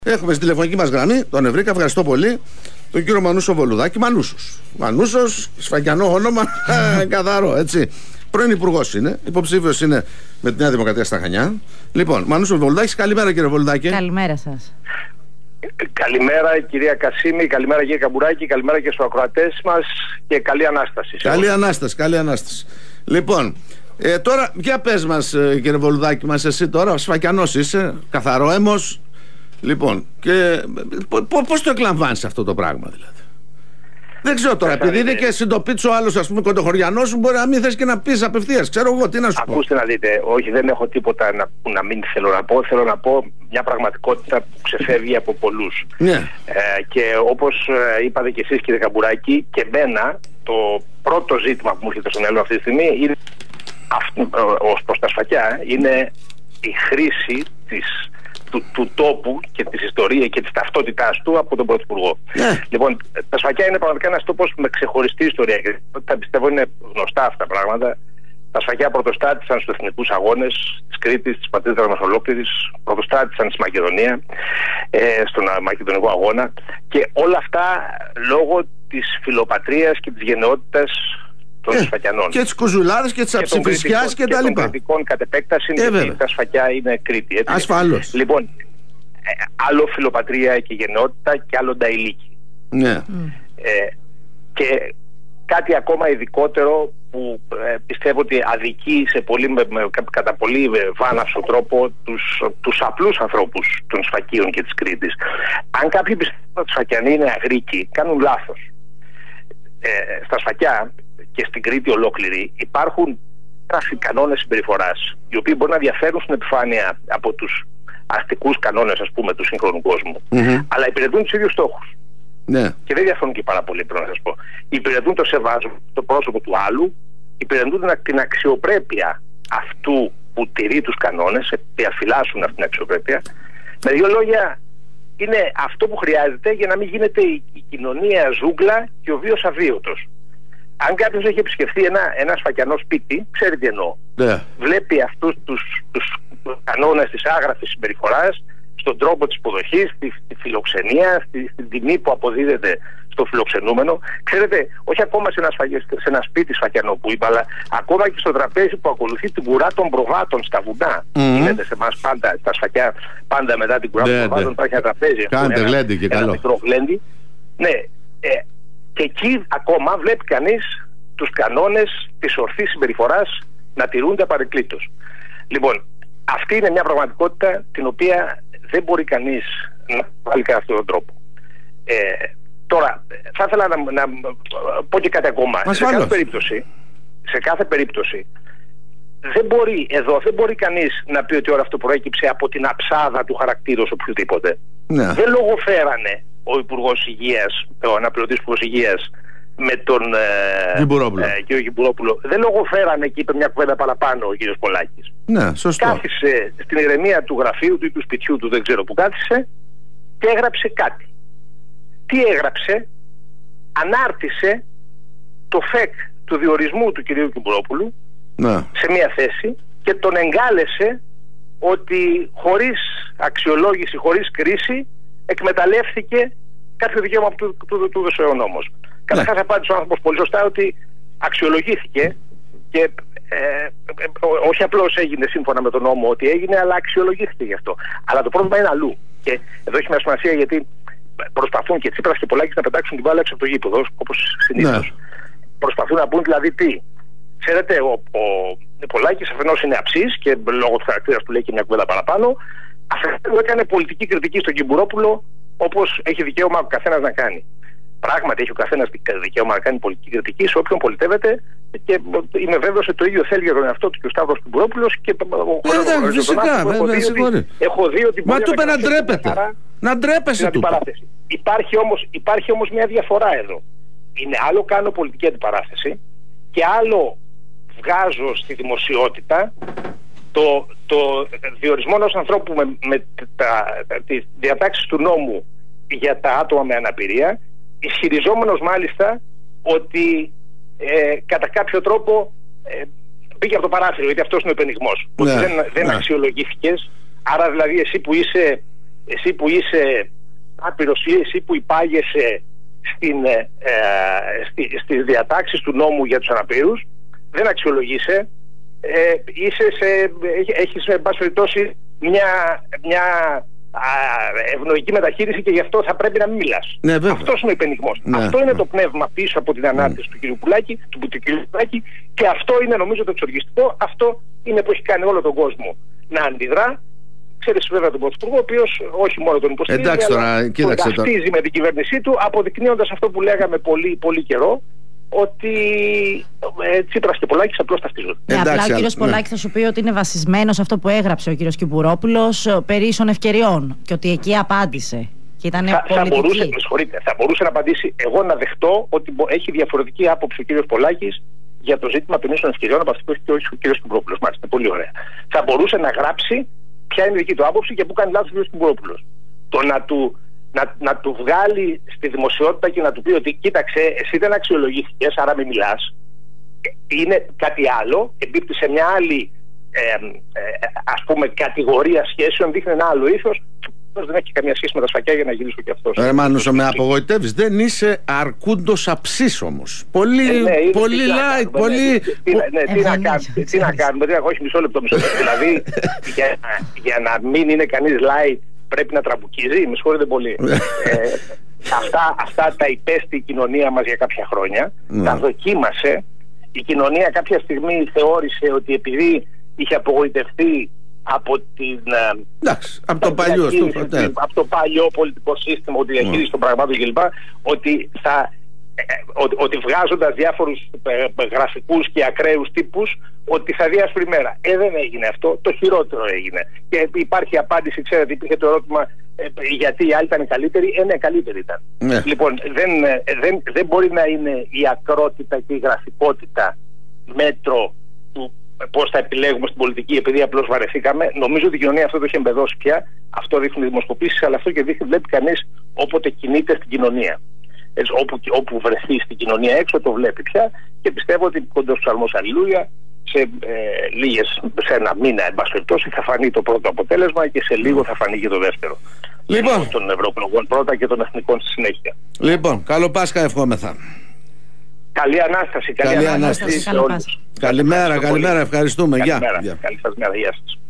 Έχουμε στη τηλεφωνική μας γραμμή τον Ευρύκα, ευχαριστώ πολύ, τον κύριο Μανούσο Βολουδάκη. Μανούσος, σφαγιανό όνομα, καθαρό, έτσι. Πρώην υπουργός είναι, υποψήφιος είναι με τη Νέα Δημοκρατία στα Χανιά. Λοιπόν, Μανούσο Βολουδάκης, καλημέρα κύριε Βολουδάκη. Καλημέρα σας. Καλημέρα κυρία Κασίμη, καλημέρα κύριε Καμπουράκη, καλημέρα και στους ακροατές μας και καλή Ανάσταση. Καλή Ανάσταση. Λοιπόν, τώρα για πες μας κύριε Βολουδάκη μας, εσύ τώρα σφακιανός είσαι, καθαρόαιμος. Λοιπόν, και πώς το εκλαμβάνεις αυτό το πράγμα δηλαδή? Δεν ξέρω τώρα, επειδή είναι και συντοπίτσο ο άλλος, ας πούμε, κοντοχωριανός σου, μπορεί να μην θες και να πεις απευθείας. Ξέρω εγώ τι να σου πω. Ακούστε να δείτε, όχι, δεν έχω τίποτα να μην θέλω να πω. Θέλω να πω μια πραγματικότητα που ξεφεύγει από πολλούς. Ναι. Και όπως είπατε και εσείς κύριε Καμπουράκη, και εμένα το πρώτο ζήτημα που μου έρχεται στο μυαλό αυτή τη στιγμή είναι, ως προς τα σφακιά, είναι η χρήση του τόπου και της ιστορίας και της ταυτότητάς του από τον Πρωθυπουργό. Yeah. Λοιπόν, τα σφακιά είναι πραγματικά ένας τόπος με ξεχωριστή ιστορία και τα πιστεύω είναι γνωστά αυτά τα πράγματα. Τα σφακιά πρωτοστάτησαν στους εθνικούς αγώνες της Κρήτης, της πατρίδας μας ολόκληρης, πρωτοστάτησαν στη Μακεδονία, στον Μακεδονικό αγώνα, και όλα αυτά λόγω της φιλοπατρίας και της γενναιότητας των σφακιανών. Και τις κουζουλάδες και τις αψηφισιάς και τα λοιπά. Και των κριτικών κατ' επέκταση, γιατί τα σφακιά είναι Κρήτη. Έτσι. Ασφαλώς. Λοιπόν, άλλο φιλοπατρία και γενναιότητα και άλλο νταηλίκη. Ναι. Και κάτι ακόμα ειδικότερο που πιστεύω ότι αδικεί κατά πολύ βάναυσο τρόπο τους απλούς ανθρώπους των σφακίων και της Κρήτης. Αν κάποιοι πιστεύουν ότι οι σφακιανοί είναι αγρίκοι, κάνουν λάθος. Στα σφακιά και στην Κρήτη ολόκληρη υπάρχουν κανόνες συμπεριφοράς, οι οποίοι μπορεί να διαφέρουν στην επιφάνεια από τους αστικούς κανόνες, ας πούμε, του σύγχρονου κόσμου, αλλά υπηρετούν τους ίδιους στόχους. Ναι. Και δεν διαφέρουν και πάρα πολύ, πρέπει να σας πω. Υπηρετούν το σεβασμό στο πρόσωπο του άλλου, υπηρετούν την αξιοπρέπεια αυτού που τηρεί τους κανόνες, διαφυλάσσουν αυτή την αξιοπρέπεια. Με δύο λόγια, είναι αυτό που χρειάζεται για να μην γίνεται η κοινωνία ζούγκλα και ο βίος αβίωτος. Αν κάποιος έχει επισκεφθεί ένα σφακιανό σπίτι, ξέρει τι εννοώ. Yeah. Βλέπει αυτούς τους κανόνες της άγραφης συμπεριφοράς, στον τρόπο της υποδοχής, στη φιλοξενία, στην τιμή που αποδίδεται στο φιλοξενούμενο. Ξέρετε, όχι ακόμα σε ένα σπίτι σφακιανό που είπα, αλλά ακόμα και στο τραπέζι που ακολουθεί την κουρά των προβάτων στα βουνά. Γίνεται σε εμάς πάντα, στα σφακιά, πάντα μετά την κουρά των προβάτων υπάρχει ένα τραπέζι. Κάντε γλέντι και καλό. Μικρό γλέντι. Ναι. Και εκεί ακόμα βλέπει κανείς τους κανόνες της ορθής συμπεριφοράς να τηρούνται απαρεκκλήτως. Λοιπόν, αυτή είναι μια πραγματικότητα την οποία δεν μπορεί κανείς να βάλει κατά αυτόν τον τρόπο. Τώρα, θα ήθελα να πω και κάτι ακόμα. Σε κάθε περίπτωση δεν μπορεί κανείς να πει ότι όλο αυτό προέκυψε από την αψάδα του χαρακτήρος οποιοδήποτε. Ναι. Δεν λογοφέρανε ο Υπουργός Υγείας, ο αναπληρωτής Υπουργός Υγείας, με τον κύριο Γυμπουρόπουλο. Δεν λογοφέρανε και είπε μια κουβέντα παραπάνω ο κύριος Πολάκης. Ναι, σωστό. Κάθισε στην ηρεμία του γραφείου του ή του σπιτιού του, δεν ξέρω που κάθισε, και έγραψε κάτι. Τι έγραψε? Ανάρτησε το ΦΕΚ του διορισμού του κυρίου Γυμπουρόπουλου σε μια θέση και τον εγκάλεσε ότι χωρίς αξιολόγηση, χωρίς κρίση, εκμεταλλεύτηκε κάποιο δικαίωμα που του έδωσε ο νόμος. Καταρχάς απάντησε ο άνθρωπος πολύ σωστά ότι αξιολογήθηκε και όχι απλώς έγινε σύμφωνα με τον νόμο ότι έγινε, αλλά αξιολογήθηκε γι' αυτό. Αλλά το πρόβλημα είναι αλλού. Και εδώ έχει μια σημασία, γιατί προσπαθούν και Τσίπρας και Πολάκης να πετάξουν την μπάλα έξω από το γήπεδο, όπως συνήθως. Προσπαθούν να πούν δηλαδή τι. Ξέρετε, ο Πολάκης αφενός είναι αψής και λόγω του χαρακτήρας του λέει και μια κουβέντα παραπάνω. Αφενός έκανε πολιτική κριτική στον Γυμπουρόπουλο, όπως έχει δικαίωμα ο καθένας να κάνει. Πράγματι, έχει ο καθένας δικαίωμα να κάνει πολιτική κριτική σε όποιον πολιτεύεται, και είμαι βέβαιος ότι το ίδιο θέλει για τον εαυτό του και ο Σταύρος Γυμπουρόπουλος. Και φυσικά, έχω δει ότι. Μα του είπε να ντρέπεται. Να ντρέπεσαι του. Υπάρχει όμως μια διαφορά εδώ. Είναι άλλο κάνω πολιτική αντιπαράθεση και άλλο βγάζω στη δημοσιότητα το διορισμό ενός ανθρώπου με τις διατάξεις του νόμου για τα άτομα με αναπηρία, ισχυριζόμενος μάλιστα ότι κατά κάποιο τρόπο πήγε από το παράθυρο, γιατί αυτός είναι ο επενδυμός. Ότι δεν αξιολογήθηκες, άρα δηλαδή εσύ που είσαι εσύ που είσαι άπειρος, εσύ που υπάγεσαι στις διατάξεις του νόμου για τους αναπήρους, δεν αξιολογείσαι, έχεις εν πάση περιπτώσει μια ευνοϊκή μεταχείριση και γι' αυτό θα πρέπει να μην μιλάς. Ναι, αυτός είναι ο υπενιγμός. Ναι. Αυτό είναι το πνεύμα πίσω από την ανάρτηση του κ. Πουλάκη, και αυτό είναι νομίζω το εξοργιστικό. Αυτό είναι που έχει κάνει όλο τον κόσμο να αντιδρά. Ξέρεις βέβαια τον Πρωθυπουργό, ο οποίος όχι μόνο τον υποστηρίζει, αλλά τον ταυτίζει με την κυβέρνησή του, αποδεικνύοντας αυτό που λέγαμε πολύ, πολύ καιρό, ότι Τσίπρας και Πολάκης απλώς ταυτίζονται. Απλά ο κύριος Πολάκης θα σου πει ότι είναι βασισμένο σε αυτό που έγραψε ο κύριος Κυπουρόπουλος περί ίσων ευκαιριών και ότι εκεί απάντησε. Και ήταν θα μπορούσε να απαντήσει. Εγώ να δεχτώ ότι έχει διαφορετική άποψη ο κύριος Πολάκης για το ζήτημα των ίσων ευκαιριών από αυτό που έχει ο κύριος Κυπουρόπουλος. Μάλιστα, πολύ ωραία. Θα μπορούσε να γράψει ποια είναι η δική του άποψη και πού κάνει λάθος ο κύριος Κυπουρόπουλος. Το να του βγάλει στη δημοσιότητα και να του πει ότι κοίταξε, εσύ δεν αξιολογήθηκες, άρα μην μιλάς, είναι κάτι άλλο, εμπίπτει σε μια άλλη ας πούμε κατηγορία σχέσεων, δείχνει ένα άλλο ήθος. Δεν έχει καμία σχέση με τα σφακιά, για να γυρίσω και αυτός. Μάνουσο, με απογοητεύεις. Δεν είσαι αρκούντος αψής όμως. Πολύ like, πολύ... Τι να κάνουμε, όχι μισό λεπτό. Δηλαδή, για να μην είναι κανείς like, πρέπει να τραμπουκίζει, με συγχωρείτε πολύ. Αυτά τα υπέστη η κοινωνία μας για κάποια χρόνια. Τα δοκίμασε. Η κοινωνία κάποια στιγμή θεώρησε ότι επειδή είχε απογοητευτεί από το παλιό πολιτικό σύστημα, ότι διαχείριση των πραγμάτων κλπ, ότι βγάζοντας διάφορους γραφικούς και ακραίους τύπους, ότι θα δει άσπρη μέρα. Δεν έγινε αυτό, το χειρότερο έγινε. Και υπάρχει απάντηση, ξέρετε, υπήρχε το ερώτημα γιατί οι άλλοι ήταν καλύτεροι. Ναι, καλύτεροι ήταν. Λοιπόν, δεν μπορεί να είναι η ακρότητα και η γραφικότητα μέτρο του πώς θα επιλέγουμε στην πολιτική, επειδή απλώς βαρεθήκαμε. Νομίζω ότι η κοινωνία αυτό το έχει εμπεδώσει πια. Αυτό δείχνουν οι δημοσκοπήσεις, αλλά αυτό και βλέπει κανείς όποτε κινείται στην κοινωνία. Έτσι, όπου βρεθεί στην κοινωνία έξω, το βλέπει πια, και πιστεύω ότι κοντός ψαλμός αλληλούια σε ένα μήνα, εν πάση περιπτώσει, θα φανεί το πρώτο αποτέλεσμα και σε λίγο θα φανεί και το δεύτερο. Λοιπόν, των ευρωεκλογών πρώτα και των εθνικών στη συνέχεια. Λοιπόν, καλό Πάσχα ευχόμεθα. Καλή Ανάσταση. Καλή Ανάσταση σε όλους. Καλημέρα, ευχαριστούμε. Καλή σας μέρα, γεια σας.